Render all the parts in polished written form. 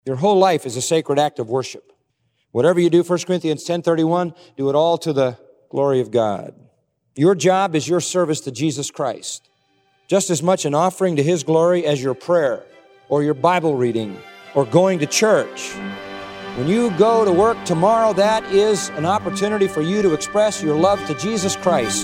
Your whole life is a sacred act of worship. Whatever you do, 1 Corinthians 10:31, do it all to the glory of God. Your job is your service to Jesus Christ, just as much an offering to His glory as your prayer or your Bible reading or going to church. When you go to work tomorrow, that is an opportunity for you to express your love to Jesus Christ.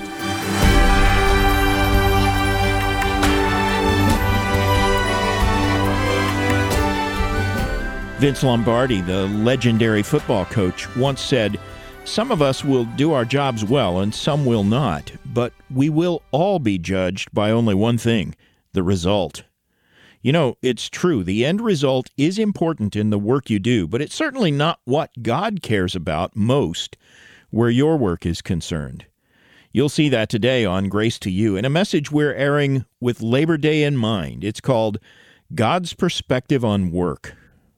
Vince Lombardi, the legendary football coach, once said, "Some of us will do our jobs well and some will not, but we will all be judged by only one thing, the result." You know, it's true. The end result is important in the work you do, but it's certainly not what God cares about most where your work is concerned. You'll see that today on Grace to You in a message we're airing with Labor Day in mind. It's called God's Perspective on Work.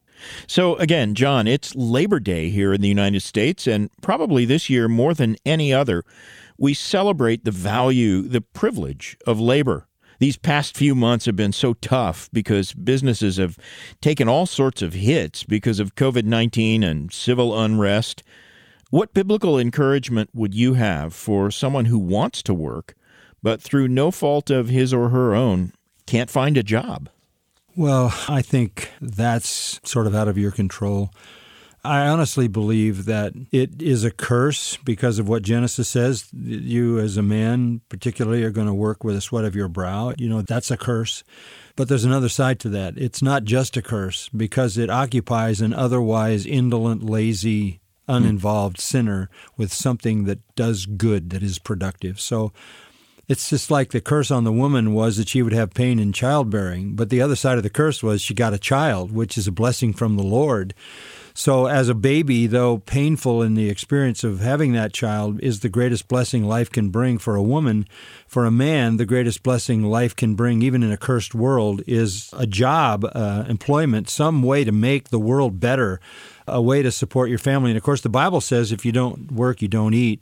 So again, John, it's Labor Day here in the United States, and probably this year more than any other, we celebrate the value, the privilege of labor. These past few months have been so tough because businesses have taken all sorts of hits because of COVID-19 and civil unrest. What biblical encouragement would you have for someone who wants to work, but through no fault of his or her own, can't find a job? Well, I think that's sort of out of your control. I honestly believe that it is a curse because of what Genesis says. You as a man particularly are going to work with the sweat of your brow. You know, that's a curse. But there's another side to that. It's not just a curse because it occupies an otherwise indolent, lazy, uninvolved sinner with something that does good, that is productive. So it's just like the curse on the woman was that she would have pain in childbearing. But the other side of the curse was she got a child, which is a blessing from the Lord. So as a baby, though painful in the experience of having that child, is the greatest blessing life can bring for a woman. For a man, the greatest blessing life can bring, even in a cursed world, is a job, employment, some way to make the world better, a way to support your family. And of course, the Bible says if you don't work, you don't eat.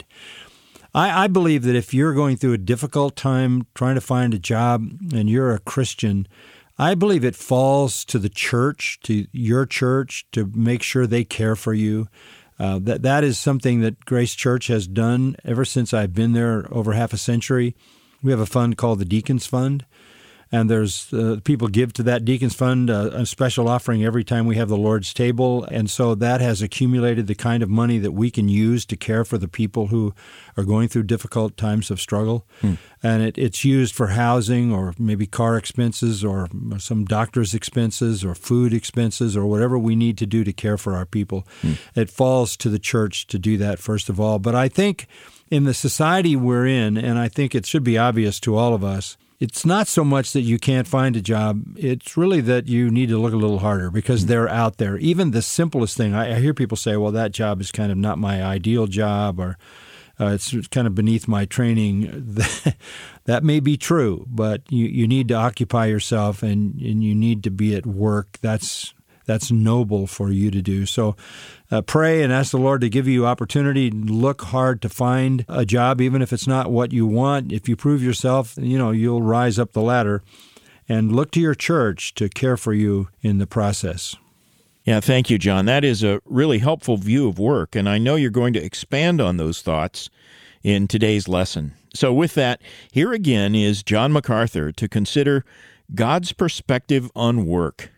I believe that if you're going through a difficult time trying to find a job and you're a Christian, I believe it falls to the church, to your church, to make sure they care for you. That is something that Grace Church has done ever since I've been there over half a century. We have a fund called the Deacons Fund, and there's people give to that Deacons Fund a special offering every time we have the Lord's table, and so that has accumulated the kind of money that we can use to care for the people who are going through difficult times of struggle. And it's used for housing or maybe car expenses or some doctor's expenses or food expenses or whatever we need to do to care for our people. It falls to the church to do that, first of all. But I think in the society we're in, and I think it should be obvious to all of us, it's not so much that you can't find a job. It's really that you need to look a little harder because they're out there. Even the simplest thing, I hear people say, well, that job is kind of not my ideal job, or it's kind of beneath my training. That may be true, but you need to occupy yourself and you need to be at work. That's noble for you to do. So pray and ask the Lord to give you opportunity. Look hard to find a job, even if it's not what you want. If you prove yourself, you'll rise up the ladder. And look to your church to care for you in the process. Yeah, thank you, John. That is a really helpful view of work, and I know you're going to expand on those thoughts in today's lesson. So with that, here again is John MacArthur to consider God's perspective on work.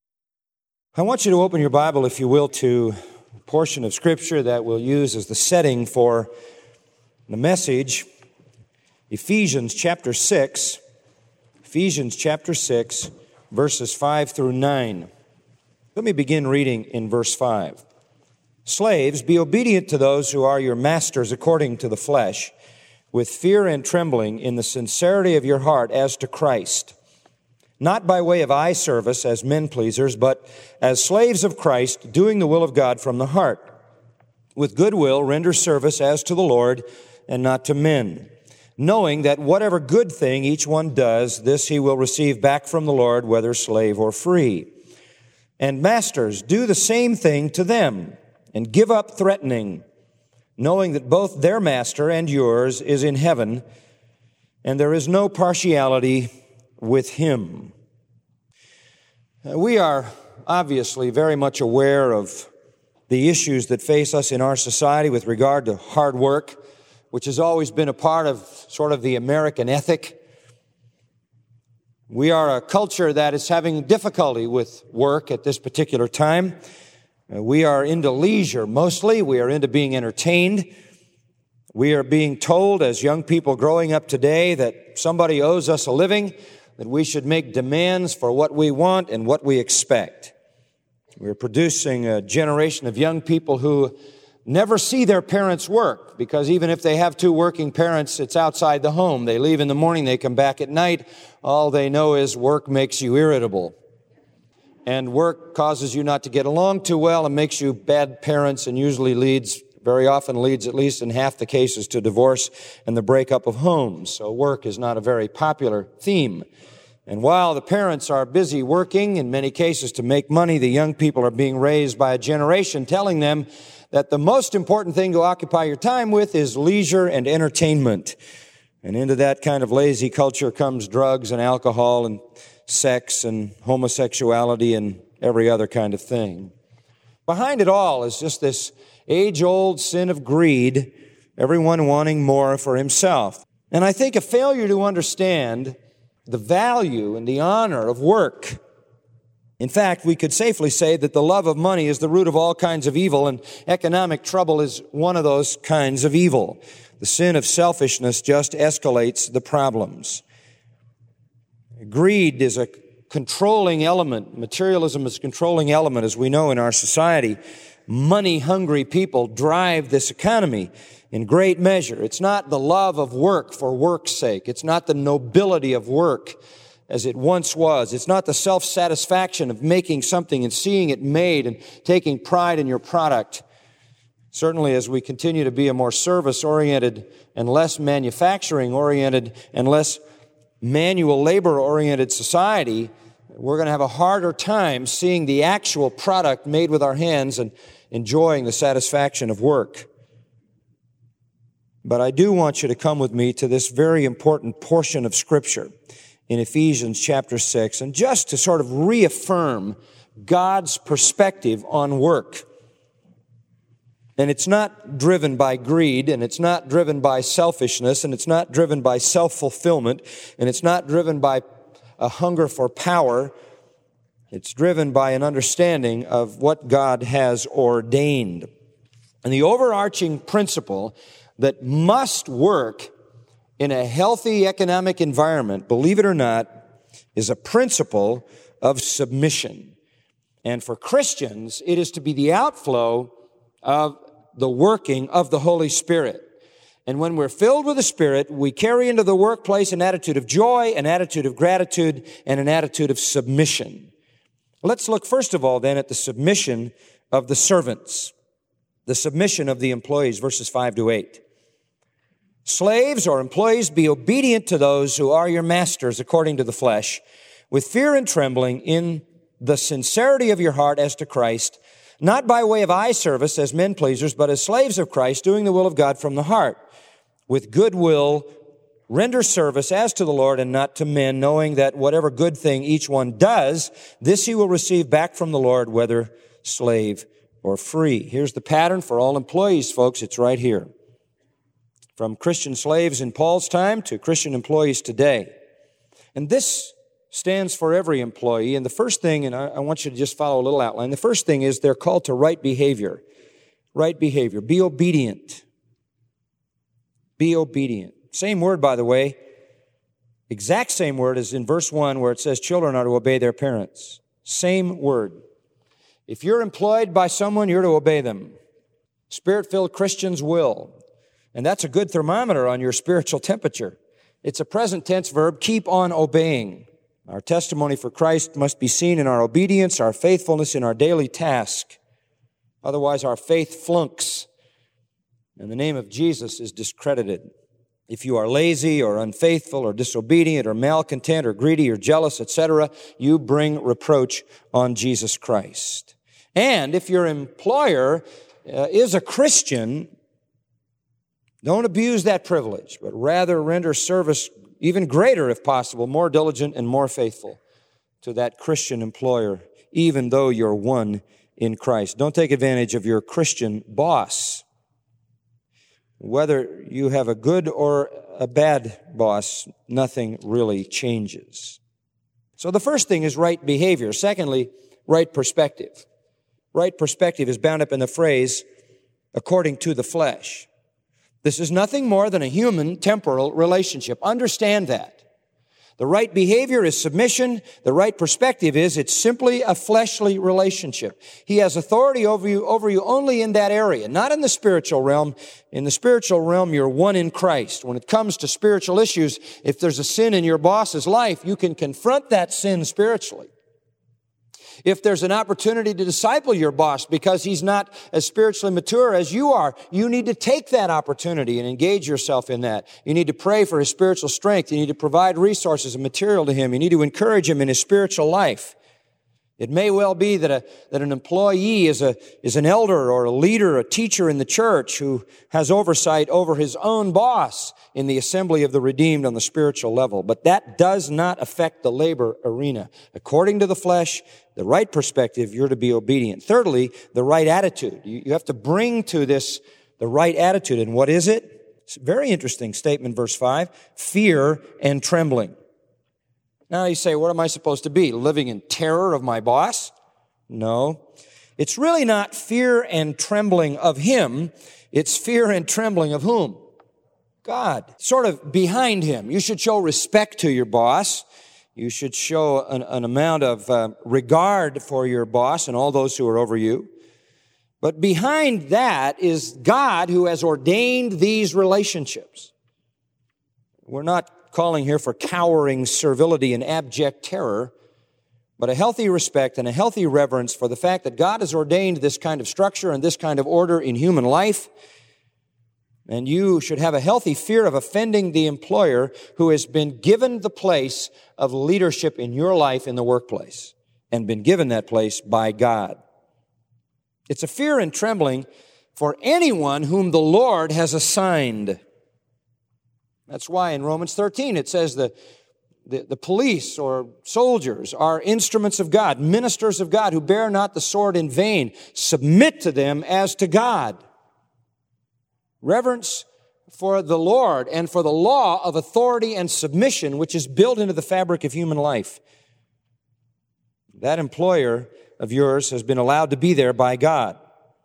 I want you to open your Bible, if you will, to a portion of Scripture that we'll use as the setting for the message, Ephesians chapter 6, verses 5 through 9. Let me begin reading in verse 5. Slaves, be obedient to those who are your masters according to the flesh, with fear and trembling in the sincerity of your heart as to Christ, not by way of eye service as men pleasers, but as slaves of Christ, doing the will of God from the heart. With good will render service as to the Lord and not to men, knowing that whatever good thing each one does, this he will receive back from the Lord, whether slave or free. And masters, do the same thing to them, and give up threatening, knowing that both their master and yours is in heaven, and there is no partiality with him. We are obviously very much aware of the issues that face us in our society with regard to hard work, which has always been a part of sort of the American ethic. We are a culture that is having difficulty with work at this particular time. We are into leisure mostly. We are into being entertained. We are being told as young people growing up today that somebody owes us a living, that we should make demands for what we want and what we expect. We're producing a generation of young people who never see their parents work, because even if they have two working parents, it's outside the home. They leave in the morning, they come back at night. All they know is work makes you irritable. And work causes you not to get along too well and makes you bad parents, and very often leads, at least in half the cases, to divorce and the breakup of homes. So work is not a very popular theme. And while the parents are busy working, in many cases to make money, the young people are being raised by a generation telling them that the most important thing to occupy your time with is leisure and entertainment. And into that kind of lazy culture comes drugs and alcohol and sex and homosexuality and every other kind of thing. Behind it all is just this age-old sin of greed, everyone wanting more for himself. And I think a failure to understand the value and the honor of work. In fact, we could safely say that the love of money is the root of all kinds of evil, and economic trouble is one of those kinds of evil. The sin of selfishness just escalates the problems. Greed is a controlling element. Materialism is a controlling element, as we know in our society. Money-hungry people drive this economy in great measure. It's not the love of work for work's sake. It's not the nobility of work as it once was. It's not the self-satisfaction of making something and seeing it made and taking pride in your product. Certainly, as we continue to be a more service-oriented and less manufacturing-oriented and less manual labor-oriented society, we're going to have a harder time seeing the actual product made with our hands and enjoying the satisfaction of work. But I do want you to come with me to this very important portion of Scripture in Ephesians chapter 6, and just to sort of reaffirm God's perspective on work. And it's not driven by greed, and it's not driven by selfishness, and it's not driven by self-fulfillment, and it's not driven by a hunger for power. It's driven by an understanding of what God has ordained. And the overarching principle that must work in a healthy economic environment, believe it or not, is a principle of submission. And for Christians, it is to be the outflow of the working of the Holy Spirit. And when we're filled with the Spirit, we carry into the workplace an attitude of joy, an attitude of gratitude, and an attitude of submission. Let's look first of all then at the submission of the servants, the submission of the employees, verses 5 to 8. Slaves or employees, be obedient to those who are your masters according to the flesh, with fear and trembling in the sincerity of your heart as to Christ, not by way of eye service as men pleasers, but as slaves of Christ, doing the will of God from the heart. With good will, render service as to the Lord and not to men, knowing that whatever good thing each one does, this he will receive back from the Lord, whether slave or free. Here's the pattern for all employees, folks. It's right here. From Christian slaves in Paul's time to Christian employees today. And this stands for every employee. And the first thing, and I want you to just follow a little outline, the first thing is they're called to right behavior. Right behavior. Be obedient. Be obedient. Same word, by the way, exact same word as in verse 1 where it says children are to obey their parents. Same word. If you're employed by someone, you're to obey them. Spirit-filled Christians will. And that's a good thermometer on your spiritual temperature. It's a present tense verb, keep on obeying. Our testimony for Christ must be seen in our obedience, our faithfulness in our daily task. Otherwise, our faith flunks, and the name of Jesus is discredited. If you are lazy or unfaithful or disobedient or malcontent or greedy or jealous, etc., you bring reproach on Jesus Christ. And if your employer is a Christian, don't abuse that privilege, but rather render service even greater, if possible, more diligent and more faithful to that Christian employer even though you're one in Christ. Don't take advantage of your Christian boss. Whether you have a good or a bad boss, nothing really changes. So the first thing is right behavior. Secondly, right perspective. Right perspective is bound up in the phrase, according to the flesh. This is nothing more than a human temporal relationship. Understand that. The right behavior is submission. The right perspective is it's simply a fleshly relationship. He has authority over you only in that area, not in the spiritual realm. In the spiritual realm, you're one in Christ. When it comes to spiritual issues, if there's a sin in your boss's life, you can confront that sin spiritually. If there's an opportunity to disciple your boss because he's not as spiritually mature as you are, you need to take that opportunity and engage yourself in that. You need to pray for his spiritual strength. You need to provide resources and material to him. You need to encourage him in his spiritual life. It may well be that an employee is an elder or a leader, a teacher in the church who has oversight over his own boss in the assembly of the redeemed on the spiritual level. But that does not affect the labor arena. According to the flesh, the right perspective, you're to be obedient. Thirdly, the right attitude. You have to bring to this the right attitude. And what is it? It's a very interesting statement, verse 5. Fear and trembling. Now you say, what am I supposed to be? Living in terror of my boss? No. It's really not fear and trembling of him. It's fear and trembling of whom? God. Sort of behind him. You should show respect to your boss. You should show an amount of regard for your boss and all those who are over you. But behind that is God who has ordained these relationships. We're not calling here for cowering servility and abject terror, but a healthy respect and a healthy reverence for the fact that God has ordained this kind of structure and this kind of order in human life. And you should have a healthy fear of offending the employer who has been given the place of leadership in your life in the workplace and been given that place by God. It's a fear and trembling for anyone whom the Lord has assigned. That's why in Romans 13 it says the police or soldiers are instruments of God, ministers of God who bear not the sword in vain. Submit to them as to God. Reverence for the Lord and for the law of authority and submission, which is built into the fabric of human life. That employer of yours has been allowed to be there by God.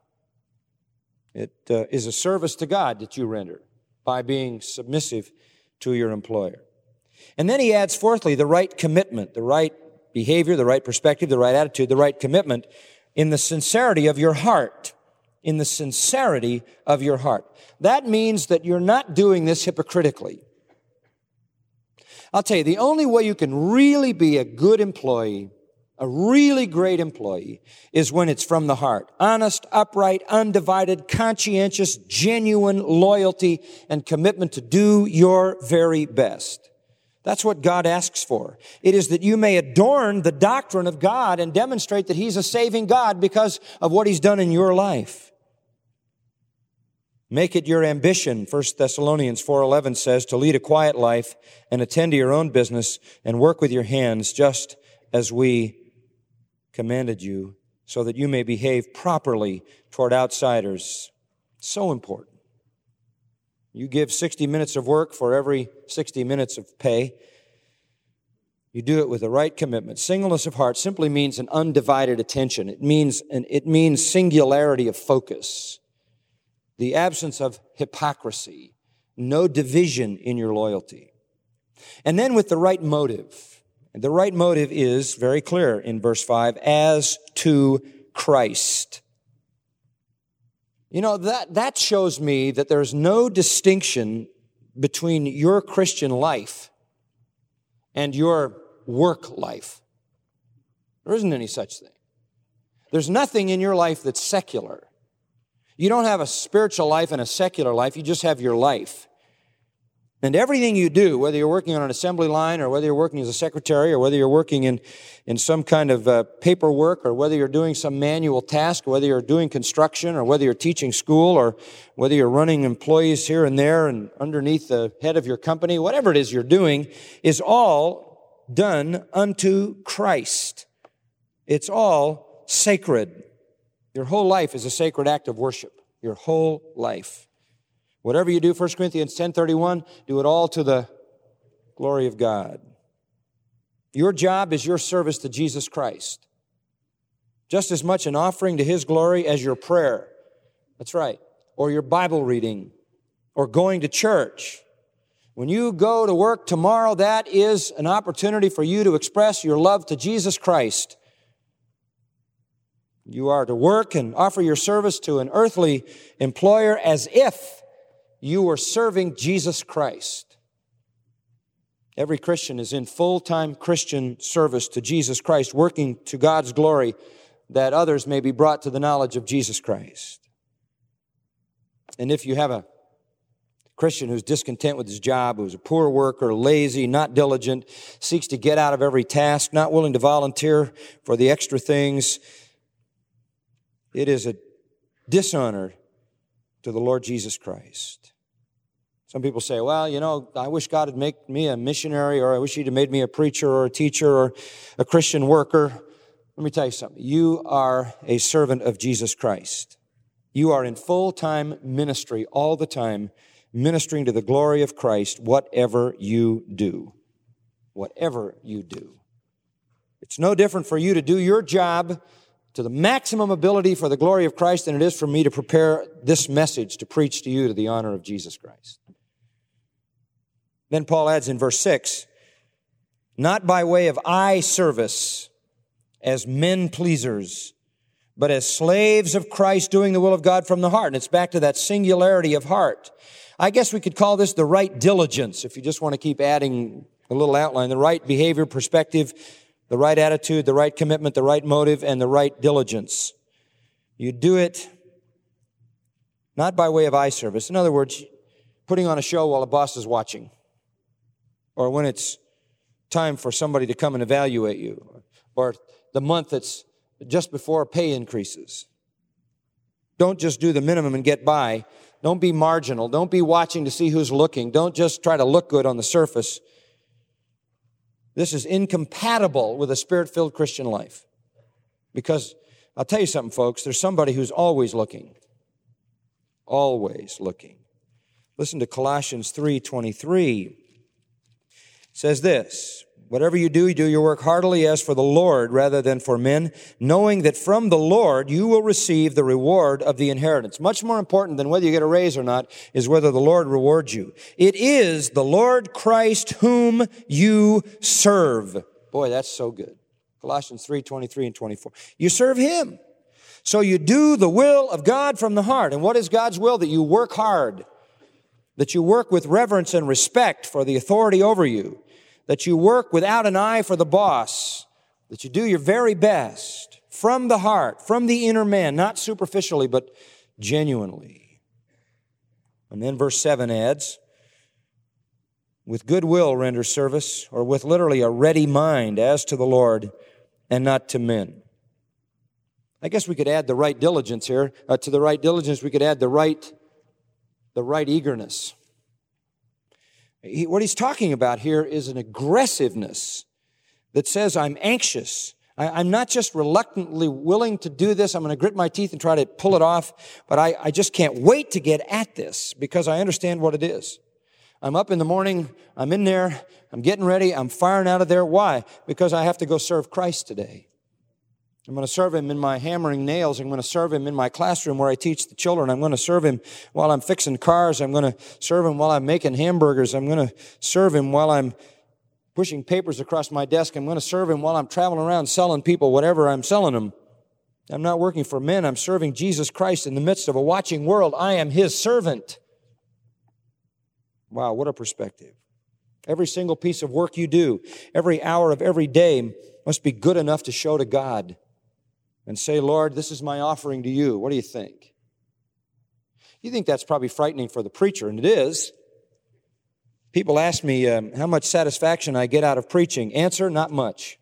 It is a service to God that you render by being submissive to your employer. And then he adds, fourthly, the right commitment, the right behavior, the right perspective, the right attitude, the right commitment in the sincerity of your heart. In the sincerity of your heart. That means that you're not doing this hypocritically. I'll tell you, the only way you can really be a good employee, a really great employee, is when it's from the heart. Honest, upright, undivided, conscientious, genuine loyalty and commitment to do your very best. That's what God asks for. It is that you may adorn the doctrine of God and demonstrate that He's a saving God because of what He's done in your life. Make it your ambition, 1 Thessalonians 4:11 says, to lead a quiet life and attend to your own business and work with your hands just as we commanded you, so that you may behave properly toward outsiders. So important. You give 60 minutes of work for every 60 minutes of pay. You do it with the right commitment. Singleness of heart simply means an undivided attention. It means singularity of focus. The absence of hypocrisy, no division in your loyalty. And then with the right motive. And the right motive is very clear in verse 5, as to Christ. You know, that shows me that there's no distinction between your Christian life and your work life. There isn't any such thing. There's nothing in your life that's secular. You don't have a spiritual life and a secular life. You just have your life. And everything you do, whether you're working on an assembly line or whether you're working as a secretary or whether you're working in some kind of paperwork or whether you're doing some manual task, or whether you're doing construction or whether you're teaching school or whether you're running employees here and there and underneath the head of your company, whatever it is you're doing is all done unto Christ. It's all sacred. Your whole life is a sacred act of worship. Your whole life. Whatever you do, 1 Corinthians 10:31, do it all to the glory of God. Your job is your service to Jesus Christ. Just as much an offering to His glory as your prayer. That's right. Or your Bible reading. Or going to church. When you go to work tomorrow, that is an opportunity for you to express your love to Jesus Christ. You are to work and offer your service to an earthly employer as if you were serving Jesus Christ. Every Christian is in full-time Christian service to Jesus Christ, working to God's glory that others may be brought to the knowledge of Jesus Christ. And if you have a Christian who's discontent with his job, who's a poor worker, lazy, not diligent, seeks to get out of every task, not willing to volunteer for the extra things, it is a dishonor to the Lord Jesus Christ. Some people say, well, you know, I wish God had made me a missionary, or I wish He'd have made me a preacher or a teacher or a Christian worker. Let me tell you something. You are a servant of Jesus Christ. You are in full-time ministry all the time, ministering to the glory of Christ, whatever you do. Whatever you do. It's no different for you to do your job to the maximum ability for the glory of Christ than it is for me to prepare this message to preach to you to the honor of Jesus Christ. Then Paul adds in verse 6, not by way of eye service as men pleasers, but as slaves of Christ doing the will of God from the heart. And it's back to that singularity of heart. I guess we could call this the right diligence, if you just want to keep adding a little outline, the right behavior, perspective, the right attitude, the right commitment, the right motive, and the right diligence. You do it not by way of eye service. In other words, putting on a show while a boss is watching, or when it's time for somebody to come and evaluate you, or the month that's just before pay increases. Don't just do the minimum and get by. Don't be marginal. Don't be watching to see who's looking. Don't just try to look good on the surface. This is incompatible with a Spirit-filled Christian life. Because I'll tell you something, folks, there's somebody who's always looking. Always looking. Listen to Colossians 3:23. It says this, whatever you do your work heartily as for the Lord rather than for men, knowing that from the Lord you will receive the reward of the inheritance. Much more important than whether you get a raise or not is whether the Lord rewards you. It is the Lord Christ whom you serve. Boy, that's so good. Colossians 3:23 and 24. You serve Him. So you do the will of God from the heart. And what is God's will? That you work hard. That you work with reverence and respect for the authority over you. That you work without an eye for the boss, that you do your very best from the heart, from the inner man, not superficially, but genuinely. And then verse 7 adds, with good will render service, or with literally a ready mind as to the Lord and not to men. I guess we could add the right diligence here. To the right diligence, we could add the right eagerness. What he's talking about here is an aggressiveness that says, I'm anxious. I'm not just reluctantly willing to do this. I'm going to grit my teeth and try to pull it off, but I just can't wait to get at this because I understand what it is. I'm up in the morning. I'm in there. I'm getting ready. I'm firing out of there. Why? Because I have to go serve Christ today. I'm going to serve Him in my hammering nails. I'm going to serve Him in my classroom where I teach the children. I'm going to serve Him while I'm fixing cars. I'm going to serve Him while I'm making hamburgers. I'm going to serve Him while I'm pushing papers across my desk. I'm going to serve Him while I'm traveling around selling people whatever I'm selling them. I'm not working for men. I'm serving Jesus Christ in the midst of a watching world. I am His servant. Wow, what a perspective. Every single piece of work you do, every hour of every day must be good enough to show to God. And say, Lord, this is my offering to you. What do you think? You think that's probably frightening for the preacher, and it is. People ask me how much satisfaction I get out of preaching. Answer, not much.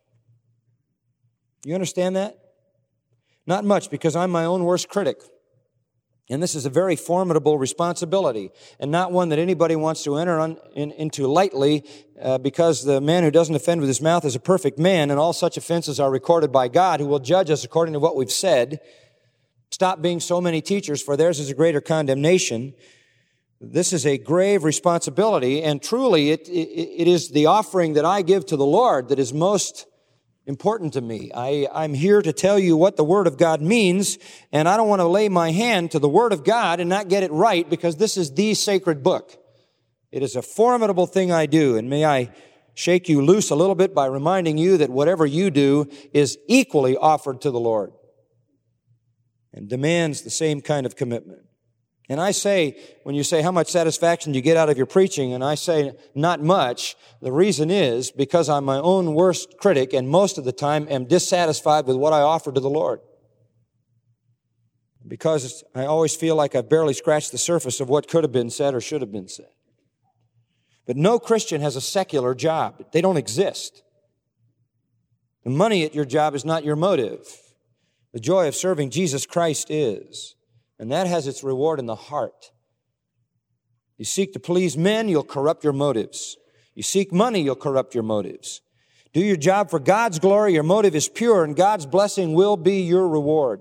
You understand that? Not much, because I'm my own worst critic. And this is a very formidable responsibility, and not one that anybody wants to enter into lightly, because the man who doesn't offend with his mouth is a perfect man, and all such offenses are recorded by God, who will judge us according to what we've said. Stop being so many teachers, for theirs is a greater condemnation. This is a grave responsibility, and truly it is the offering that I give to the Lord that is most important to me. I'm here to tell you what the Word of God means, and I don't want to lay my hand to the Word of God and not get it right, because this is the sacred book. It is a formidable thing I do, and may I shake you loose a little bit by reminding you that whatever you do is equally offered to the Lord and demands the same kind of commitment. And I say, when you say, how much satisfaction do you get out of your preaching? And I say, not much. The reason is because I'm my own worst critic, and most of the time am dissatisfied with what I offer to the Lord. Because I always feel like I've barely scratched the surface of what could have been said or should have been said. But no Christian has a secular job. They don't exist. The money at your job is not your motive. The joy of serving Jesus Christ is. And that has its reward in the heart. You seek to please men, you'll corrupt your motives. You seek money, you'll corrupt your motives. Do your job for God's glory, your motive is pure, and God's blessing will be your reward.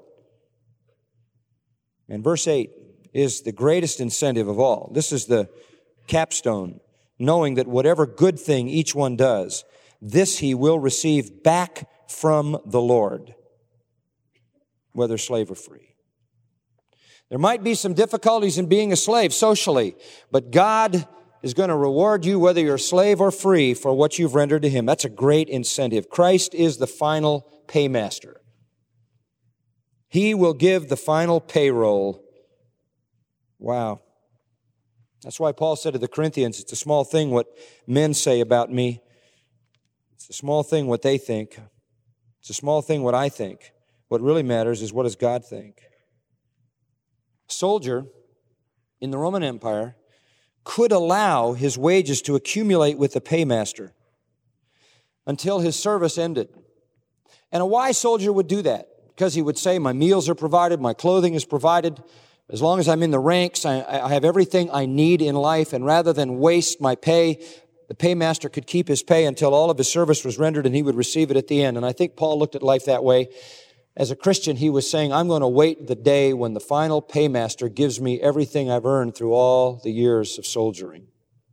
And verse 8 is the greatest incentive of all. This is the capstone, knowing that whatever good thing each one does, this he will receive back from the Lord, whether slave or free. There might be some difficulties in being a slave socially, but God is going to reward you whether you're a slave or free for what you've rendered to Him. That's a great incentive. Christ is the final paymaster. He will give the final payroll. Wow. That's why Paul said to the Corinthians, it's a small thing what men say about me. It's a small thing what they think. It's a small thing what I think. What really matters is what does God think? A soldier in the Roman Empire could allow his wages to accumulate with the paymaster until his service ended. And a wise soldier would do that because he would say, my meals are provided, my clothing is provided. As long as I'm in the ranks, I have everything I need in life, and rather than waste my pay, the paymaster could keep his pay until all of his service was rendered and he would receive it at the end. And I think Paul looked at life that way. As a Christian, he was saying, I'm going to wait the day when the final paymaster gives me everything I've earned through all the years of soldiering.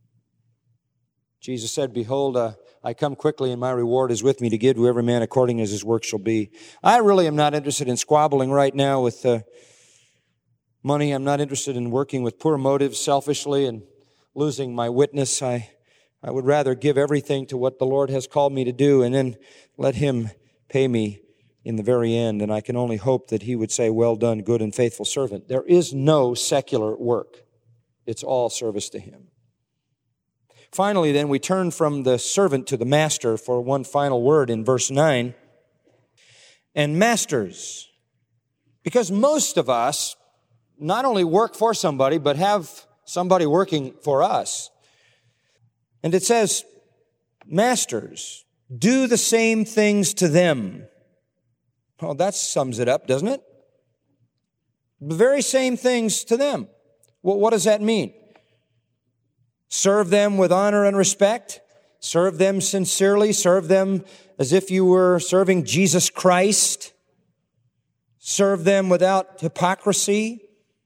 Jesus said, behold, I come quickly and my reward is with me to give to every man according as his work shall be. I really am not interested in squabbling right now with money. I'm not interested in working with poor motives selfishly and losing my witness. I would rather give everything to what the Lord has called me to do and then let Him pay me in the very end, and I can only hope that He would say, well done, good and faithful servant. There is no secular work. It's all service to Him. Finally, then, we turn from the servant to the master for one final word in verse 9. And masters, because most of us not only work for somebody, but have somebody working for us. And it says, masters, do the same things to them. Well, that sums it up, doesn't it? The very same things to them. Well, what does that mean? Serve them with honor and respect. Serve them sincerely. Serve them as if you were serving Jesus Christ. Serve them without hypocrisy.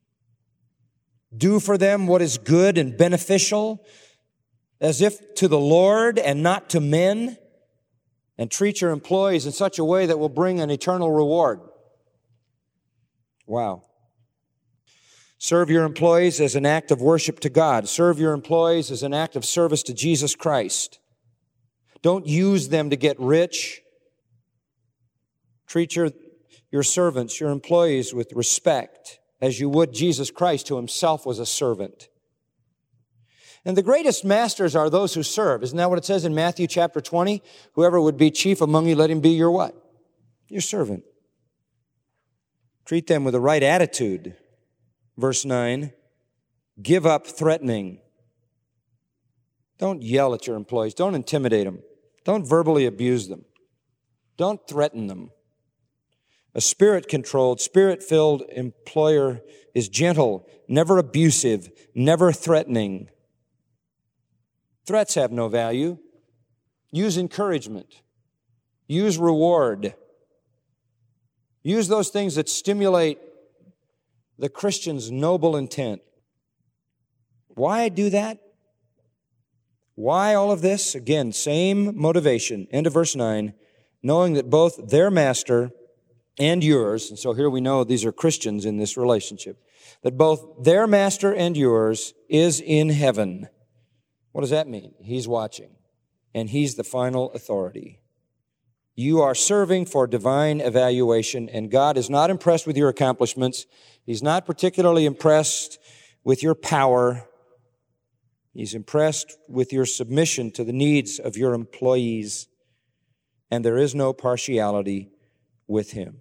Do for them what is good and beneficial, as if to the Lord and not to men. And treat your employees in such a way that will bring an eternal reward. Wow. Serve your employees as an act of worship to God. Serve your employees as an act of service to Jesus Christ. Don't use them to get rich. Treat your servants, your employees with respect, as you would Jesus Christ, who Himself was a servant. And the greatest masters are those who serve. Isn't that what it says in Matthew chapter 20? Whoever would be chief among you, let him be your what? Your servant. Treat them with the right attitude. Verse 9, give up threatening. Don't yell at your employees. Don't intimidate them. Don't verbally abuse them. Don't threaten them. A Spirit-controlled, Spirit-filled employer is gentle, never abusive, never threatening. Threats have no value. Use encouragement. Use reward. Use those things that stimulate the Christian's noble intent. Why do that? Why all of this? Again, same motivation. End of verse 9. Knowing that both their master and yours, and so here we know these are Christians in this relationship, that both their master and yours is in heaven. What does that mean? He's watching, and He's the final authority. You are serving for divine evaluation, and God is not impressed with your accomplishments. He's not particularly impressed with your power. He's impressed with your submission to the needs of your employees, and there is no partiality with Him.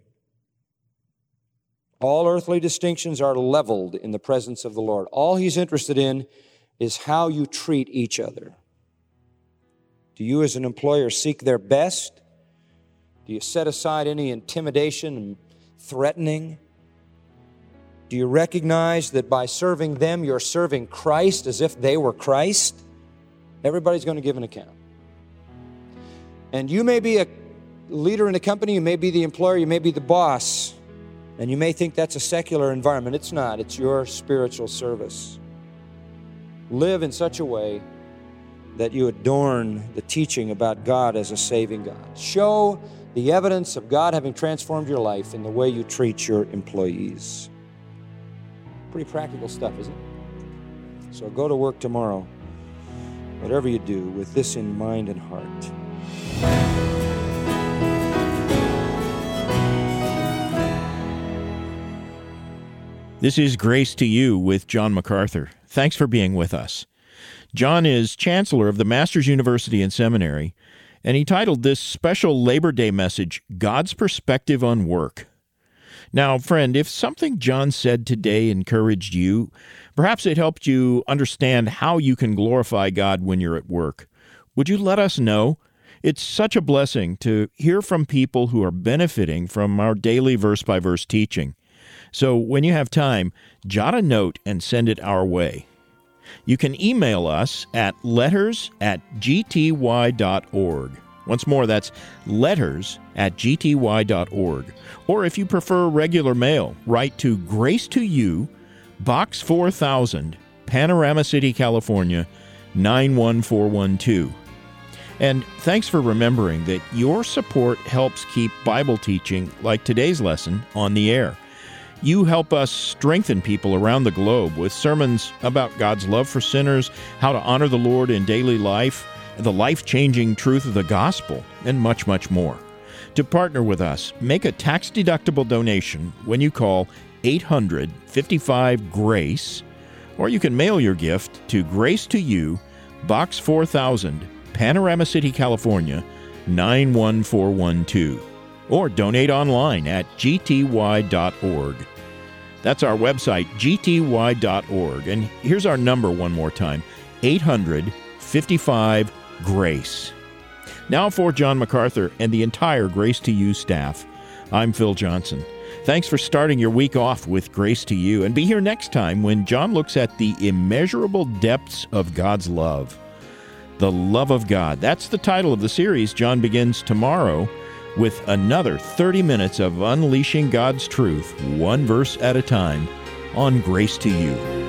All earthly distinctions are leveled in the presence of the Lord. All He's interested in is how you treat each other. Do you as an employer seek their best? Do you set aside any intimidation and threatening? Do you recognize that by serving them, you're serving Christ as if they were Christ? Everybody's going to give an account. And you may be a leader in a company, you may be the employer, you may be the boss, and you may think that's a secular environment. It's not. It's your spiritual service. Live in such a way that you adorn the teaching about God as a saving God. Show the evidence of God having transformed your life in the way you treat your employees. Pretty practical stuff, isn't it? So go to work tomorrow, whatever you do, with this in mind and heart. This is Grace to You with John MacArthur. Thanks for being with us. John is Chancellor of the Masters University and Seminary, and he titled this special Labor Day message, God's Perspective on Work. Now, friend, if something John said today encouraged you, perhaps it helped you understand how you can glorify God when you're at work, would you let us know? It's such a blessing to hear from people who are benefiting from our daily verse-by-verse teaching. So when you have time, jot a note and send it our way. You can email us at letters@gty.org. Once more, that's letters@gty.org. Or if you prefer regular mail, write to Grace to You, Box 4000, Panorama City, California, 91412. And thanks for remembering that your support helps keep Bible teaching like today's lesson on the air. You help us strengthen people around the globe with sermons about God's love for sinners, how to honor the Lord in daily life, the life-changing truth of the gospel, and much, much more. To partner with us, make a tax-deductible donation when you call 800-55-GRACE, or you can mail your gift to Grace to You, Box 4000, Panorama City, California, 91412. Or donate online at gty.org. That's our website, gty.org. And here's our number one more time, 800-55-GRACE. Now for John MacArthur and the entire Grace to You staff, I'm Phil Johnson. Thanks for starting your week off with Grace to You, and be here next time when John looks at the immeasurable depths of God's love. The Love of God. That's the title of the series. John begins tomorrow with another 30 minutes of unleashing God's truth, one verse at a time, on Grace to You.